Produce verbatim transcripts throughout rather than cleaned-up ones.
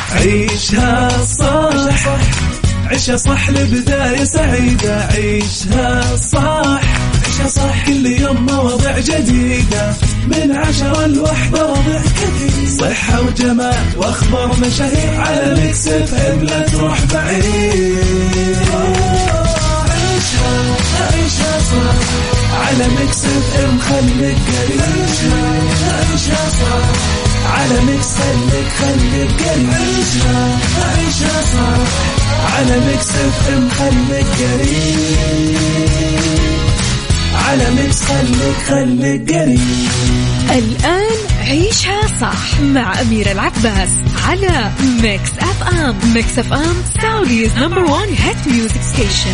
عيشها صح عيشها صح لبداية سعيدة. عيشها صح عيشها صح كل يوم مواضيع جديدة من عشرة لوحدة مواضيع كثير صحة وجمال وأخبار مشاهير على ميكس اف ام لا تروح بعيد. عيشها عيشها صح على ميكس اف ام خليك قريب. عيشها صح على ميكس خليك خليك قريب. عيشها عيشها صح على ميكس اف ام خليك قريب. على ميكس خليك خليك قريب. الآن عيشها صح مع أميرة العباس على ميكس اف ام. ميكس اف ام سعوديز نمبر وان هيت ميوزك ستيشن.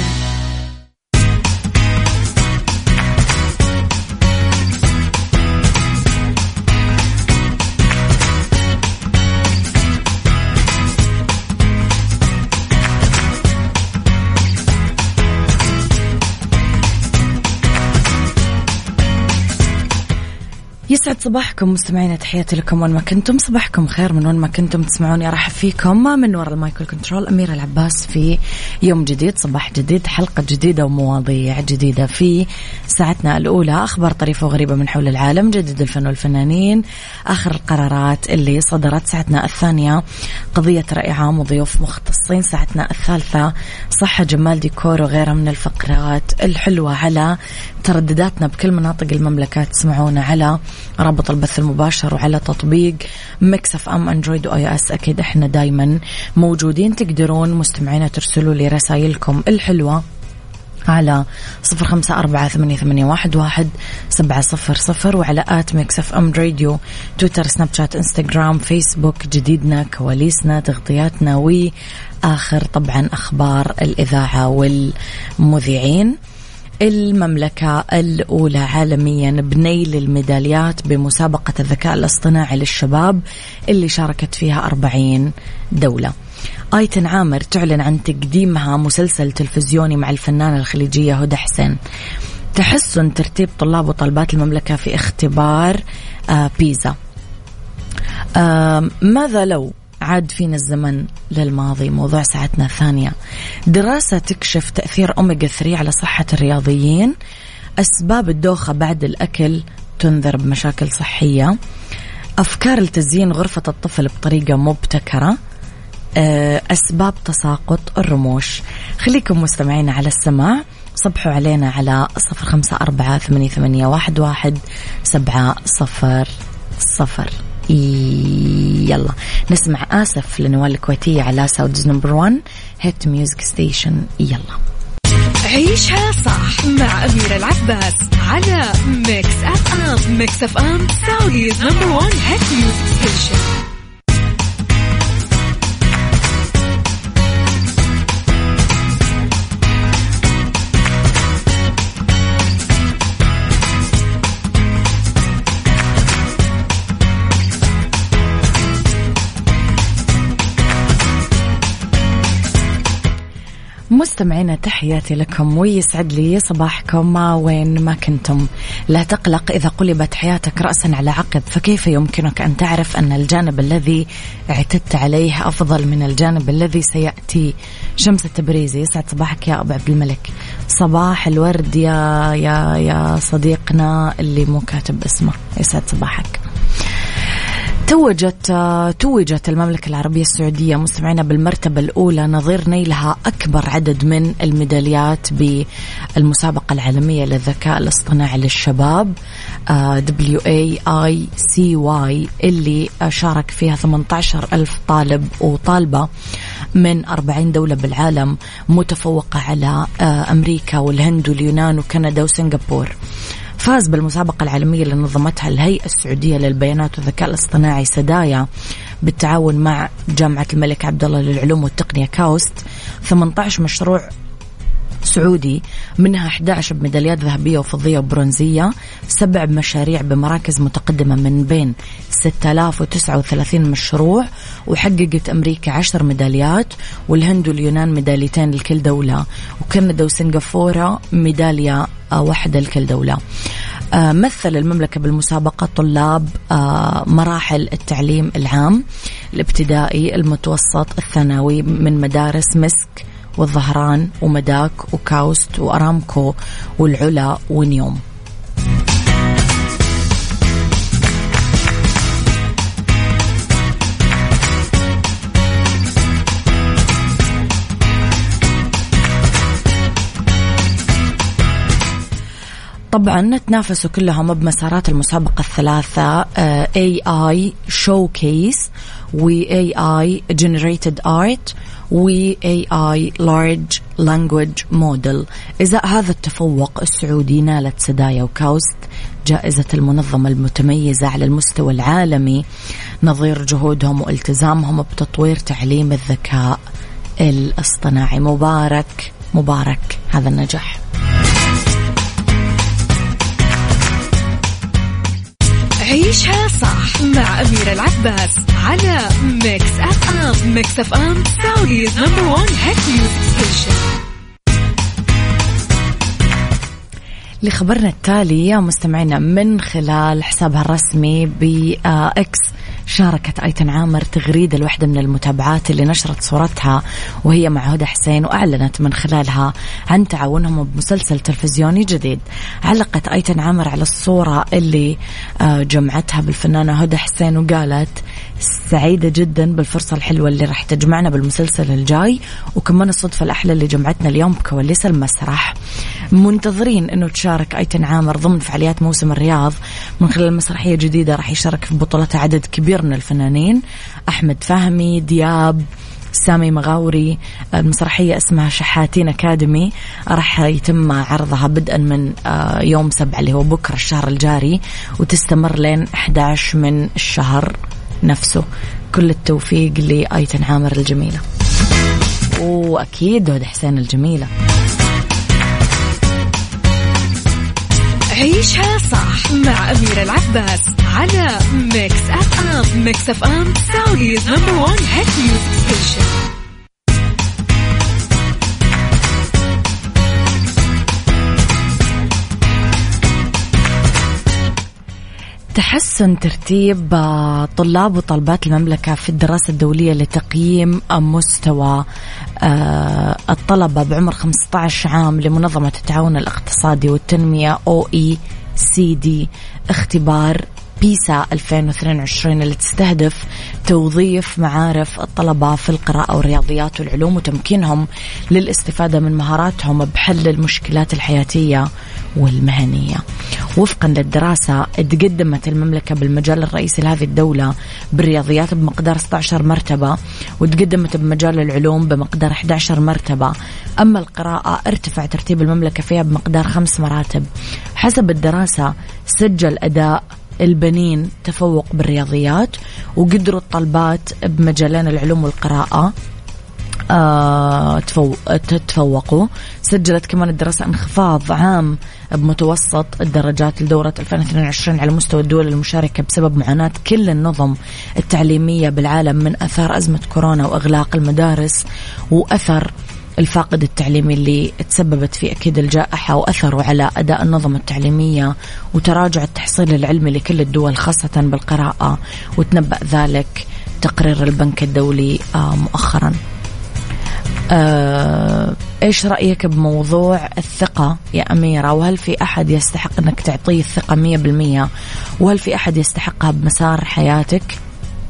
يسعد صباحكم مستمعين، تحياتي لكم وين ما كنتم. صباحكم خير من وين ما كنتم تسمعوني. ارحب فيكم من وراء المايكل كنترول أميرة العباس في يوم جديد، صباح جديد، حلقة جديدة ومواضيع جديدة. في ساعتنا الأولى أخبار طريفة وغريبة من حول العالم، جديد الفن والفنانين، آخر القرارات اللي صدرت. ساعتنا الثانية قضية رأي عام وضيوف مختصين. ساعتنا الثالثة صحة جمال ديكور وغيرها من الفقرات الحلوة على تردداتنا بكل مناطق المملكة. تسمعونا على رابط البث المباشر وعلى تطبيق ميكس اف ام اندرويد واي اس. اكيد احنا دايما موجودين، تقدرون مستمعين ترسلوا لي رسائلكم الحلوة على صفر خمسة أربعة ثمانية ثمانية واحد واحد سبعة صفر صفر وعلى آت ميكس اف ام راديو، تويتر، سناب شات، انستغرام، فيسبوك. جديدنا، كواليسنا، تغطياتنا، وآخر طبعا أخبار الإذاعة والمذيعين. المملكة الأولى عالميا بنيل الميداليات بمسابقة الذكاء الاصطناعي للشباب اللي شاركت فيها أربعين دولة. آيتن عامر تعلن عن تقديمها مسلسل تلفزيوني مع الفنانة الخليجية هدى حسين. تحسن ترتيب طلاب وطالبات المملكة في اختبار آه بيزا. آه ماذا لو عاد فينا الزمن للماضي؟ موضوع ساعتنا الثانية. دراسة تكشف تأثير أوميجا ثلاثة على صحة الرياضيين. أسباب الدوخة بعد الأكل تنذر بمشاكل صحية. أفكار لتزيين غرفة الطفل بطريقة مبتكرة. أسباب تساقط الرموش. خليكم مستمعين على السماع، صبحوا علينا على صفر خمسة أربعة ثمانية ثمانية واحد واحد سبعة صفر صفر. يلا نسمع آسف لنوال الكويتية على سعوديز نمبر وان هيت ميوزك ستيشن. يلا عيشها صح مع أميرة العباس على ميكس اف ام. ميكس اف ام سعوديز نمبر وان هيت ميوزك ستيشن. مستمعينا تحياتي لكم ويسعد لي صباحكم وين ما كنتم. لا تقلق إذا قلبت حياتك رأسا على عقب، فكيف يمكنك أن تعرف أن الجانب الذي اعتدت عليه أفضل من الجانب الذي سيأتي؟ شمس التبريزي. يسعد صباحك يا أبو عبد الملك. صباح الورد يا يا يا صديقنا اللي مو كاتب اسمه. يسعد صباحك. توجت توجت المملكة العربية السعودية مستمعينا بالمرتبة الأولى نظير نيلها أكبر عدد من الميداليات بالمسابقة العالمية للذكاء الاصطناعي للشباب دبليو إيه آي سي واي اللي شارك فيها ثمانية عشر ألف طالب وطالبة من أربعين دولة بالعالم، متفوقة على أمريكا والهند واليونان وكندا وسنغافورة. فاز بالمسابقة العالمية اللي نظمتها الهيئة السعودية للبيانات والذكاء الاصطناعي سدايا بالتعاون مع جامعة الملك عبدالله للعلوم والتقنية كاوست ثمانية عشر مشروع سعودي، منها أحد عشر بميداليات ذهبية وفضية وبرونزية، سبع مشاريع بمراكز متقدمة من بين ستة آلاف وتسعة وثلاثين مشروع، وحققت أمريكا عشر ميداليات والهند واليونان ميداليتين لكل دولة، وكندا وسنغافورة ميدالية واحدة لكل دولة. مثل المملكة بالمسابقة طلاب مراحل التعليم العام الابتدائي المتوسط الثانوي من مدارس مسك والظهران ومداك وكاوست وأرامكو والعلا ونيوم. طبعا تنافسوا كلهم بمسارات المسابقة الثلاثة إيه آي Showcase و إيه آي Generated Art و إيه آي Large Language Model. إزاء هذا التفوق السعودي نالت سدايا وكاوست جائزة المنظمة المتميزة على المستوى العالمي نظير جهودهم والتزامهم بتطوير تعليم الذكاء الاصطناعي. مبارك مبارك هذا النجاح. عيشها صح مع أميرة العباس على ميكس أف أم. ميكس أف أم سعوديز نمبر وان هيت ميوزك ستيشن. لخبرنا التالي يا مستمعينا من خلال حسابها الرسمي بإكس شاركت أيتن عامر تغريدة لوحدة من المتابعات اللي نشرت صورتها وهي مع هدى حسين وأعلنت من خلالها عن تعاونهم بمسلسل تلفزيوني جديد. علقت أيتن عامر على الصورة اللي جمعتها بالفنانة هدى حسين وقالت سعيدة جدا بالفرصة الحلوة اللي راح تجمعنا بالمسلسل الجاي وكمان الصدفة الأحلى اللي جمعتنا اليوم بكواليس المسرح. منتظرين أنه تشارك أيتن عامر ضمن فعاليات موسم الرياض من خلال مسرحية جديدة راح يشارك في بطولتها عدد كبير من الفنانين أحمد فهمي دياب سامي مغاوري. المسرحية اسمها شحاتين أكاديمي راح يتم عرضها بدءا من يوم سبعة اللي هو بكرة الشهر الجاري وتستمر لين أحد عشر من الشهر نفسه. كل التوفيق لأيتن عامر الجميلة وأكيد هدى حسين الجميلة. عيشها صح مع أميرة العباس على ميكس أف أم. ميكس أف أم سعوديز نمبر وان هيت ميوزك ستيشن. تحسن ترتيب طلاب وطالبات المملكة في الدراسة الدولية لتقييم مستوى الطلبة بعمر خمسة عشر عام لمنظمة التعاون الاقتصادي والتنمية أو إي سي دي اختبار بيسا ألفين واثنين وعشرين اللي تستهدف توظيف معارف الطلبة في القراءة والرياضيات والعلوم وتمكينهم للاستفادة من مهاراتهم بحل المشكلات الحياتية والمهنية. وفقا للدراسة تقدمت المملكة بالمجال الرئيسي لهذه الدولة بالرياضيات بمقدار ستة عشر مرتبة وتقدمت بمجال العلوم بمقدار أحد عشر مرتبة. أما القراءة ارتفع ترتيب المملكة فيها بمقدار خمس مراتب. حسب الدراسة سجل أداء البنين تفوق بالرياضيات وقدروا الطلبات بمجالين العلوم والقراءة آه تتفوقوا. سجلت كمان الدراسة انخفاض عام بمتوسط الدرجات لدورة ألفين واثنين وعشرين على مستوى الدول المشاركة بسبب معاناة كل النظم التعليمية بالعالم من أثار أزمة كورونا وإغلاق المدارس وأثر الفاقد التعليمي اللي تسببت فيه أكيد الجائحة وأثره على أداء النظم التعليمية وتراجع التحصيل العلمي لكل الدول خاصة بالقراءة. وتنبأ ذلك تقرير البنك الدولي مؤخرا. أه إيش رأيك بموضوع الثقة يا أميرة؟ وهل في أحد يستحق أنك تعطيه الثقة مية بالمية؟ وهل في أحد يستحقها بمسار حياتك؟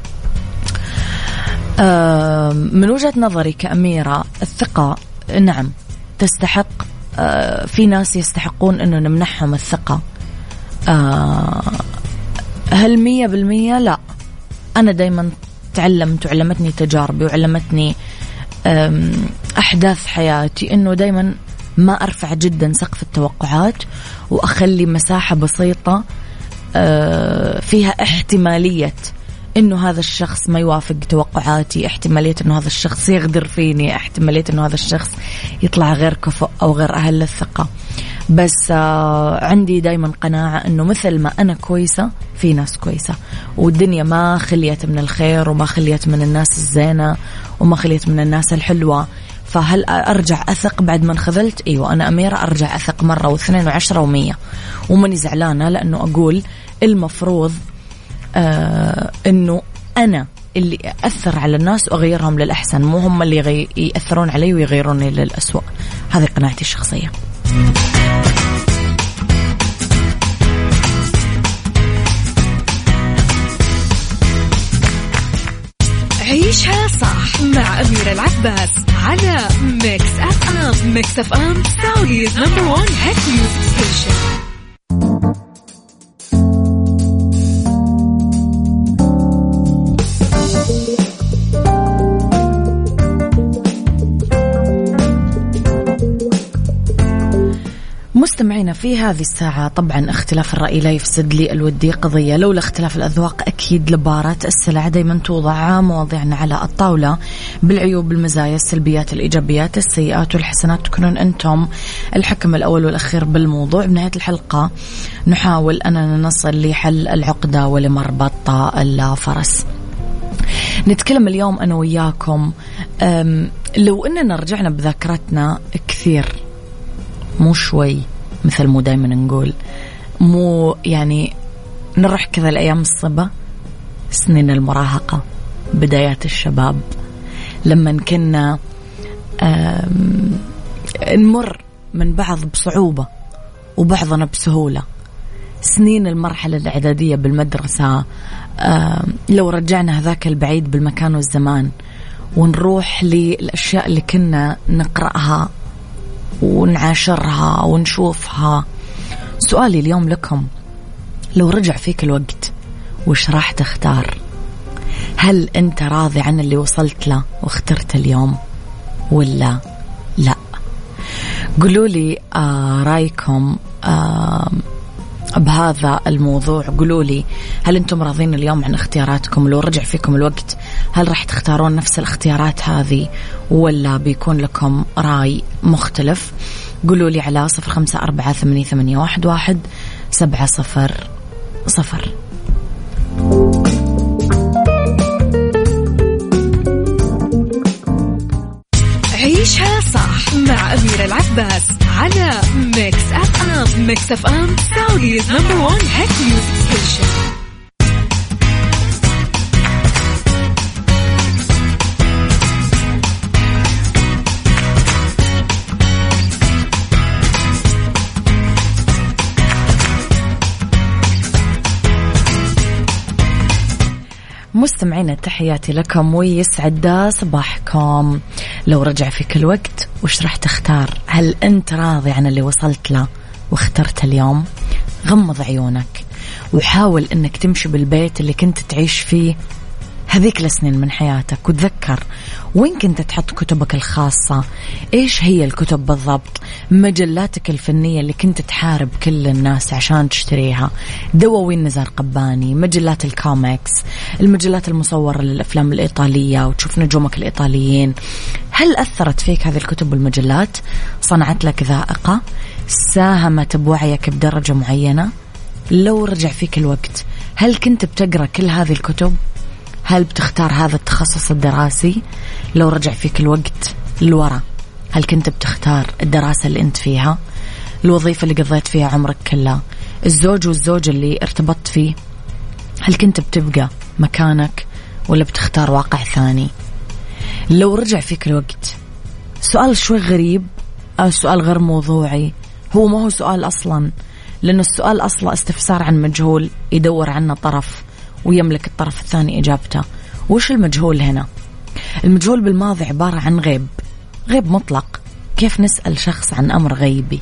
أه من وجهة نظري كأميرة الثقة نعم تستحق. أه في ناس يستحقون أنه نمنحهم الثقة. أه هل مية بالمية؟ لا. أنا دايما تعلمت وعلمتني تجاربي وعلمتني أحداث حياتي أنه دايما ما أرفع جدا سقف التوقعات وأخلي مساحة بسيطة فيها احتمالية أنه هذا الشخص ما يوافق توقعاتي، احتمالية أنه هذا الشخص يغدر فيني، احتمالية أنه هذا الشخص يطلع غير كفؤ أو غير أهل للثقة. بس عندي دايما قناعة أنه مثل ما أنا كويسة في ناس كويسة والدنيا ما خليت من الخير وما خليت من الناس الزينة وما خليت من الناس الحلوة. فهل أرجع أثق بعد ما انخذلت؟ أيوة أنا أميرة أرجع أثق مرة واثنين وعشرة ومية، وماني زعلانة، لأنه أقول المفروض آه أنه أنا اللي أثر على الناس وأغيرهم للأحسن، مو هم اللي يغي... يأثرون علي ويغيروني للأسوأ. هذه قناعتي الشخصية. عيشها صح مع أميرة العباس على ميكس أف أم. ميكس أف أم سعوديز نمبر وان هيت ميوزك ستيشن. مستمعينا في هذه الساعة، طبعا اختلاف الرأي لا يفسد لي الودي قضية، لولا اختلاف الأذواق أكيد لبارة السلع. دايما توضع مواضيعنا على الطاولة بالعيوب، المزايا، السلبيات، الإيجابيات، السيئات والحسنات، تكونون أنتم الحكم الأول والأخير بالموضوع. بنهاية الحلقة نحاول أننا نصل لحل العقدة ولمربط الفرس. نتكلم اليوم أنا وياكم لو أننا رجعنا بذاكرتنا كثير، مو شوي مثل مو دايما نقول، مو يعني نروح كذا الأيام الصبا، سنين المراهقة، بدايات الشباب، لما كنا نمر من بعض بصعوبة وبعضنا بسهولة، سنين المرحلة الإعدادية بالمدرسة. لو رجعنا هذاك البعيد بالمكان والزمان ونروح للأشياء اللي كنا نقرأها ونعاشرها ونشوفها. سؤالي اليوم لكم، لو رجع فيك الوقت وش راح تختار؟ هل أنت راضي عن اللي وصلت له واخترت اليوم ولا لا؟ قولوا لي آه رأيكم آه بهذا الموضوع. قولوا لي هل أنتم راضين اليوم عن اختياراتكم؟ لو رجع فيكم الوقت هل راح تختارون نفس الاختيارات هذه ولا بيكون لكم رأي مختلف؟ قولوا لي على صفر خمسة أربعة ثمانية ثمانية واحد واحد سبعة صفر صفر. عيشها صح مع أميرة العباس على ميكس أف أم. ميكس أف أم سعوديز نمبر وان هيت ميوزك ستيشن. مستمعين تحياتي لكم ويسعد صباحكم. لو رجع فيك الوقت وش راح تختار؟ هل أنت راضي عن اللي وصلت له واخترت اليوم؟ غمض عيونك وحاول أنك تمشي بالبيت اللي كنت تعيش فيه هذيك السنين من حياتك، وتذكر وين كنت تحط كتبك الخاصة، إيش هي الكتب بالضبط، مجلاتك الفنية اللي كنت تحارب كل الناس عشان تشتريها، دواوين نزار قباني، مجلات الكوميكس، المجلات المصورة للأفلام الإيطالية وتشوف نجومك الإيطاليين. هل أثرت فيك هذه الكتب والمجلات؟ صنعت لك ذائقة؟ ساهمت بوعيك بدرجة معينة؟ لو رجع فيك الوقت هل كنت بتقرأ كل هذه الكتب؟ هل بتختار هذا التخصص الدراسي؟ لو رجع فيك الوقت لورا هل كنت بتختار الدراسة اللي أنت فيها؟ الوظيفة اللي قضيت فيها عمرك كله؟ الزوج والزوجة اللي ارتبطت فيه؟ هل كنت بتبقى مكانك ولا بتختار واقع ثاني؟ لو رجع فيك الوقت، سؤال شوي غريب أو سؤال غير موضوعي، هو ما هو سؤال أصلا، لأنه السؤال أصلا استفسار عن مجهول يدور عنه طرف ويملك الطرف الثاني إجابته. وش المجهول هنا؟ المجهول بالماضي عبارة عن غيب، غيب مطلق. كيف نسأل شخص عن أمر غيبي؟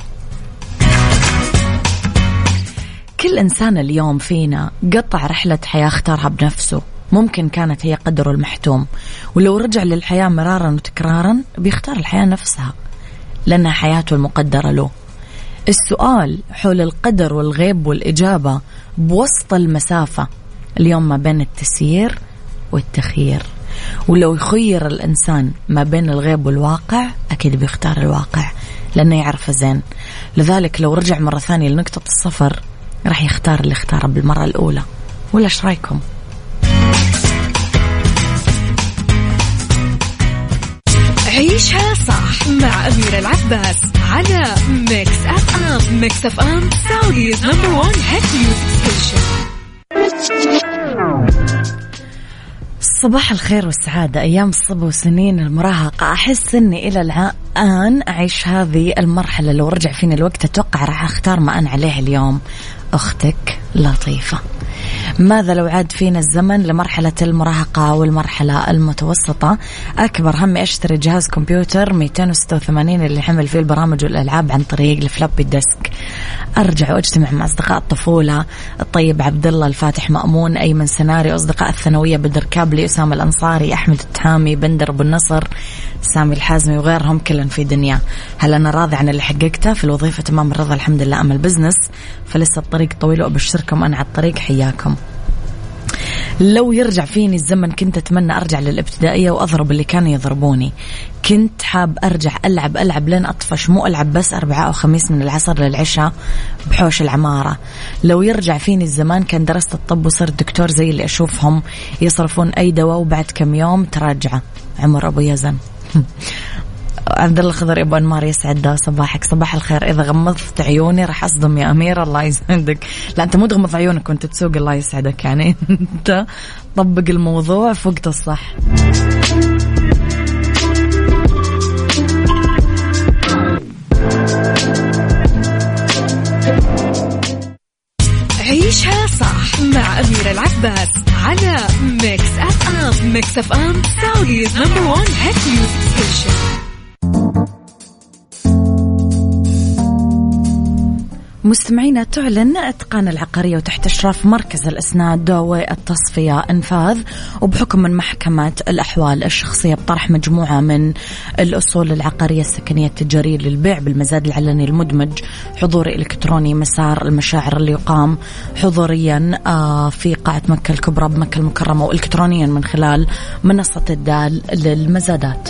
كل إنسان اليوم فينا قطع رحلة حياة اختارها بنفسه، ممكن كانت هي قدره المحتوم، ولو رجع للحياة مرارا وتكرارا بيختار الحياة نفسها لأنها حياته المقدرة له. السؤال حول القدر والغيب والإجابة بوسط المسافة اليوم ما بين التسيير والتخيير، ولو يخير الإنسان ما بين الغيب والواقع أكيد بيختار الواقع لأنه يعرفه زين. لذلك لو رجع مرة ثانية لنقطة الصفر راح يختار اللي اختاره بالمرة الأولى. ولا ايش رايكم؟ عيشها صح العباس على ميكس أف أم. ميكس أف أم سعوديز نمبر وان هيت ميوزك ستيشن. صباح الخير والسعادة، أيام الصبا وسنين المراهقة. أحس أني إلى الآن أعيش هذه المرحلة. لو رجع فيني الوقت أتوقع راح أختار ما أنا عليه اليوم. أختك لطيفة. ماذا لو عاد فينا الزمن لمرحلة المراهقة والمرحلة المتوسطة؟ أكبر همي أشتري جهاز كمبيوتر مئتين وستة وثمانين اللي حمل فيه البرامج والألعاب عن طريق الفلوبي ديسك. أرجع وأجتمع مع أصدقاء الطفولة، الطيب عبد الله، الفاتح مأمون، أيمن سناري، أصدقاء الثانوية بدر كابلي، أسامة الأنصاري، أحمد التهامي، بندر أبو النصر، سامي الحازمي وغيرهم، كلن في دنيا. هل أنا راضي عن اللي حققته في الوظيفة؟ تمام الرضا الحمد لله. أما البزنس فلسه الطريق طويل وأبشركم أنا على الطريق، حياكم. لو يرجع فيني الزمن كنت أتمنى أرجع للابتدائية وأضرب اللي كانوا يضربوني. كنت حاب أرجع ألعب ألعب لين أطفش، مو ألعب بس أربعاء وخميس من العصر للعشاء بحوش العمارة. لو يرجع فيني الزمان كان درست الطب وصرت دكتور زي اللي أشوفهم يصرفون أي دواء وبعد كم يوم تراجع. عمر أبو يزن. عبد الله خضر ابو انمار، يسعد صباحك. صباح الخير. اذا غمضت عيوني راح اصدم يا امير، الله يسعدك. لا انت مو تغمض عيونك وانت تسوق، الله يسعدك، يعني انت طبق الموضوع في وقت الصح. عيشها صح مع أميرة العباس على ميكس أف أم. ميكس أف أم سعوديز نمبر وان هيت ميوزك ستيشن. مستمعينا، تعلن إتقان العقارية وتحت إشراف مركز الإسناد والتصفية إنفاذ وبحكم من محكمة الأحوال الشخصية بطرح مجموعة من الأصول العقارية السكنية التجارية للبيع بالمزاد العلني المدمج حضوري إلكتروني مسار المشاعر اللي يقام حضوريا في قاعة مكة الكبرى بمكة المكرمة وإلكترونيا من خلال منصة الدال للمزادات.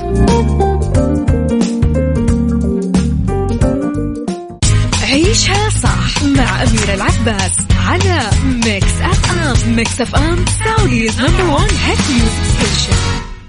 عيشها صح مع أميرة العباس على ميكس أف أم. ميكس أف أم سعوديز نمبر وان هيت ميوزك ستيشن.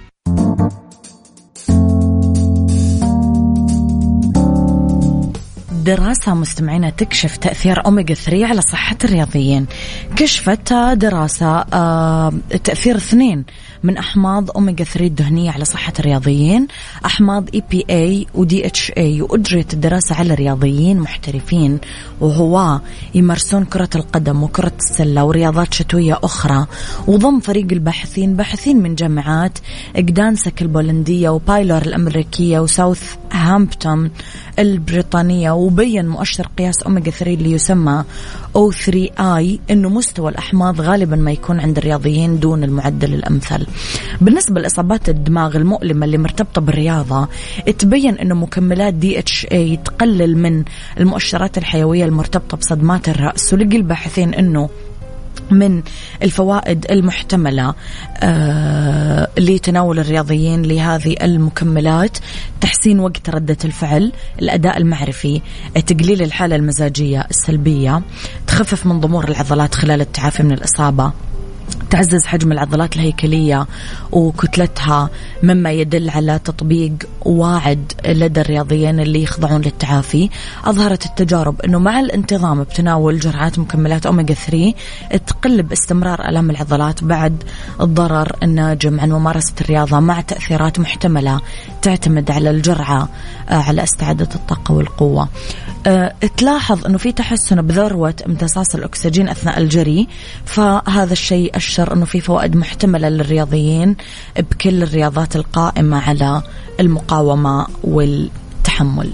دراسة مستمعينا تكشف تأثير أوميجا ثلاثة على صحة الرياضيين. كشفت دراسة تأثير اثنين من أحماض أوميجا ثلاثة الدهنية على صحة الرياضيين، أحماض إي بي إيه و دي إتش إيه، وأجريت الدراسة على رياضيين محترفين وهو يمارسون كرة القدم وكرة السلة ورياضات شتوية أخرى. وضم فريق الباحثين باحثين من جامعات إجدانسك البولندية وبايلور الأمريكية وساوث هامبتون البريطانية، وبين مؤشر قياس أوميجا ثلاثة اللي يسمى أو ثري آي إنه مستوى الأحماض غالبا ما يكون عند الرياضيين دون المعدل الأمثل. بالنسبة لإصابات الدماغ المؤلمة اللي مرتبطة بالرياضة، تبين إنه مكملات دي إتش إيه تقلل من المؤشرات الحيوية المرتبطة بصدمات الرأس. ولقي الباحثين إنه من الفوائد المحتملة آه لتناول الرياضيين لهذه المكملات تحسين وقت ردة الفعل، الأداء المعرفي، تقليل الحالة المزاجية السلبية، تخفف من ضمور العضلات خلال التعافي من الإصابة، تعزز حجم العضلات الهيكلية وكتلتها، مما يدل على تطبيق واعد لدى الرياضيين اللي يخضعون للتعافي. أظهرت التجارب أنه مع الانتظام بتناول جرعات مكملات أوميجا ثلاثة تقل باستمرار ألام العضلات بعد الضرر الناجم عن ممارسة الرياضة، مع تأثيرات محتملة تعتمد على الجرعة على استعادة الطاقة والقوة. تلاحظ أنه في تحسن بذروة امتصاص الأكسجين أثناء الجري، فهذا الشيء أشر أنه في فوائد محتملة للرياضيين بكل الرياضات القائمة على المقاومة والتحمل.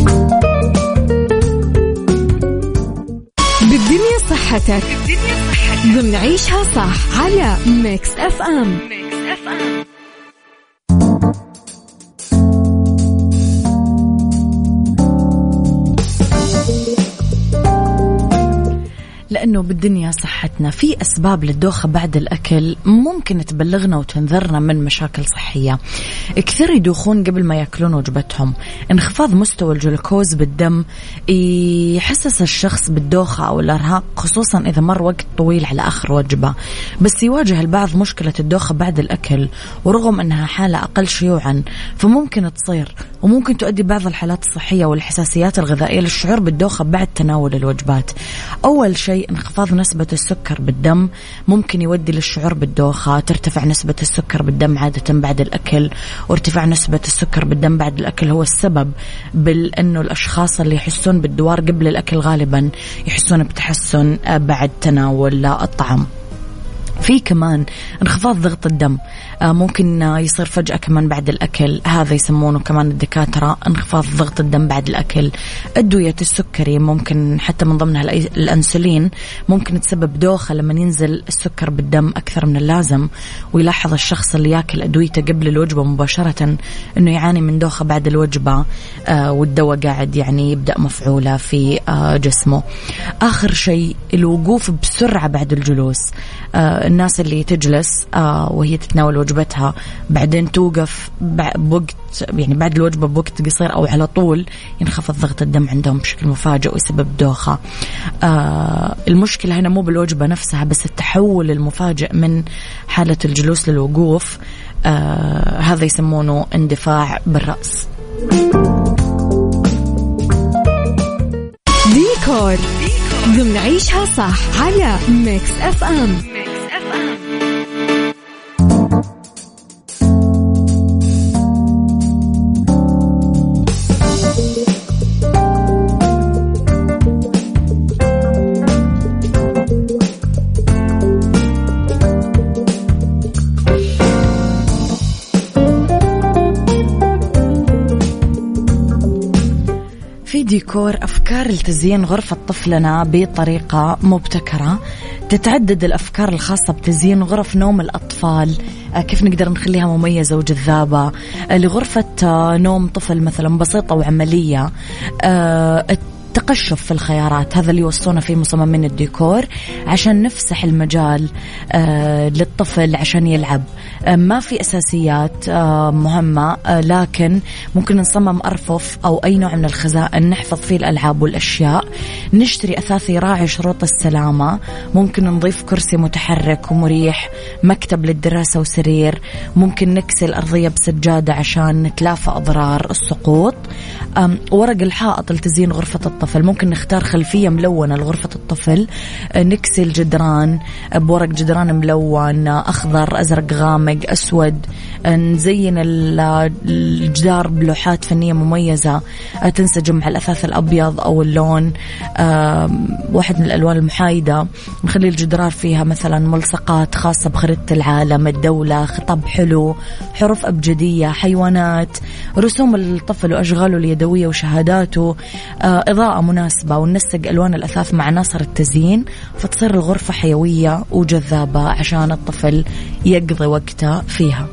بالدنيا صحتك ضمن عيشها صح على ميكس أف أم. لأنه بالدنيا صحتنا. في أسباب للدوخة بعد الأكل ممكن تبلغنا وتنذرنا من مشاكل صحية. كثير يدوخون قبل ما يأكلون وجبتهم. انخفاض مستوى الجلوكوز بالدم يحسس الشخص بالدوخة أو الإرهاق، خصوصا إذا مر وقت طويل على آخر وجبة. بس يواجه البعض مشكلة الدوخة بعد الأكل، ورغم أنها حالة أقل شيوعا فممكن تصير وممكن تؤدي بعض الحالات الصحية والحساسيات الغذائية للشعور بالدوخة بعد تناول الوجبات. أول شيء انخفاض نسبة السكر بالدم ممكن يؤدي للشعور بالدوخة. ترتفع نسبة السكر بالدم عادة بعد الأكل، وارتفاع نسبة السكر بالدم بعد الأكل هو السبب بأنه الأشخاص اللي يحسون بالدوار قبل الأكل غالبا يحسون بتحسن بعد تناول الطعام. في كمان انخفاض ضغط الدم ممكن يصير فجأة كمان بعد الأكل، هذا يسمونه كمان الدكاترة انخفاض ضغط الدم بعد الأكل. أدوية السكري ممكن حتى من ضمنها الأنسولين ممكن تسبب دوخة لما ينزل السكر بالدم أكثر من اللازم، ويلاحظ الشخص اللي يأكل أدويته قبل الوجبة مباشرة أنه يعاني من دوخة بعد الوجبة والدواء قاعد يعني يبدأ مفعولة في جسمه. آخر شيء الوقوف بسرعة بعد الجلوس. الناس اللي تجلس وهي تتناول وجبتها بعدين توقف بوقت يعني بعد الوجبة بوقت قصير أو على طول، ينخفض ضغط الدم عندهم بشكل مفاجئ ويسبب دوخة. المشكلة هنا مو بالوجبة نفسها بس التحول المفاجئ من حالة الجلوس للوقوف، هذا يسمونه اندفاع بالرأس. ديكور ضمن عيشها صح على ميكس اف ام. ديكور أفكار لتزيين غرفة طفلنا بطريقة مبتكرة. تتعدد الأفكار الخاصة بتزيين غرف نوم الأطفال، كيف نقدر نخليها مميزة وجذابة لغرفة نوم طفل مثلا بسيطة وعملية. التقشف في الخيارات هذا اللي يوصونا فيه مصممين الديكور عشان نفسح المجال آه للطفل عشان يلعب. آه ما في أساسيات آه مهمة، آه لكن ممكن نصمم أرفف أو أي نوع من الخزائن نحفظ فيه الألعاب والأشياء. نشتري أثاث يراعي شروط السلامة، ممكن نضيف كرسي متحرك ومريح، مكتب للدراسة وسرير. ممكن نكسي الأرضية بسجادة عشان نتلافى أضرار السقوط. ورق الحائط لتزيين غرفة الطفل، ممكن نختار خلفية ملونة لغرفة الطفل، نكسي الجدران بورق جدران ملون أخضر أزرق غامق أسود، نزين الجدار بلوحات فنية مميزة تنسجم مع الأثاث الأبيض أو اللون واحد من الألوان المحايدة. نخلي الجدران فيها مثلا ملصقات خاصة بخريطة العالم، الدولة، خطاب حلو، حروف أبجدية، حيوانات، رسوم الطفل وأشغاله اليدوية وشهاداته، إضاءة مناسبة، وننسق ألوان الأثاث مع عناصر التزيين فتصير الغرفة حيوية وجذابة عشان الطفل يقضي وقته فيها.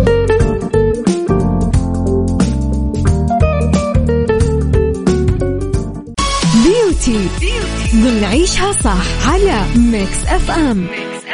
بيوتي ضمن عيشها صح على ميكس اف ام.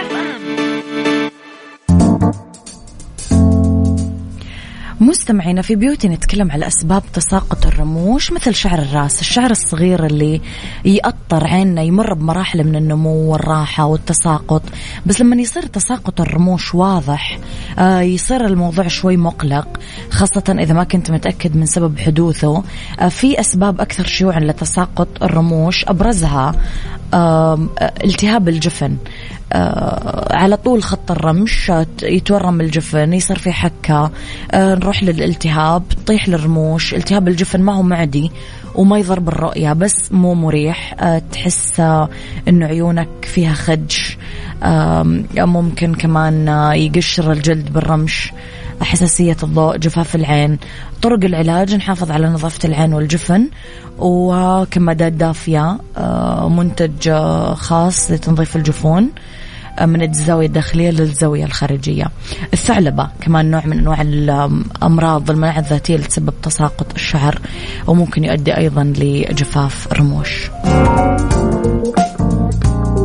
مستمعينا في بيوتي نتكلم على أسباب تساقط الرموش، مثل شعر الرأس، الشعر الصغير اللي يأطر عيننا يمر بمراحل من النمو والراحة والتساقط. بس لما يصير تساقط الرموش واضح آه يصير الموضوع شوي مقلق، خاصة إذا ما كنت متأكد من سبب حدوثه. آه في أسباب أكثر شيوعا لتساقط الرموش، أبرزها آه التهاب الجفن. آه على طول خط الرمش يتورم الجفن، يصير في حكة، آه نروح للالتهاب، تطيح الرموش. التهاب الجفن ما هو معدي وما يضر بالرؤية بس مو مريح، آه تحس آه إنه عيونك فيها خدش. آه ممكن كمان آه يقشر الجلد بالرمش، حساسية الضوء، جفاف العين. طرق العلاج: نحافظ على نظافة العين والجفن، وكمادات دافية، منتج خاص لتنظيف الجفون من الزاوية الداخلية للزاوية الخارجية. الثعلبة كمان نوع من أنواع الأمراض المناعة الذاتية اللي تسبب تساقط الشعر وممكن يؤدي أيضا لجفاف الرموش.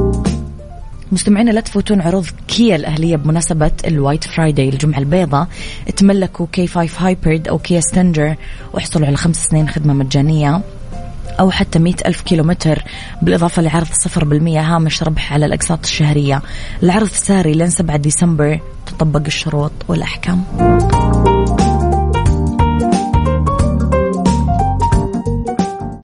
مستمعينا لا تفوتون عروض كيا الأهلية بمناسبة الوايت فرايداي الجمعة البيضاء. تملكوا كي فايف هايبرد أو كيا ستندر واحصلوا على خمس سنين خدمة مجانية أو حتى مئة ألف كيلومتر، بالإضافة لعرض صفر بالمية هامش ربح على الأقساط الشهرية. العرض ساري لين سبعة ديسمبر، تطبق الشروط والأحكام.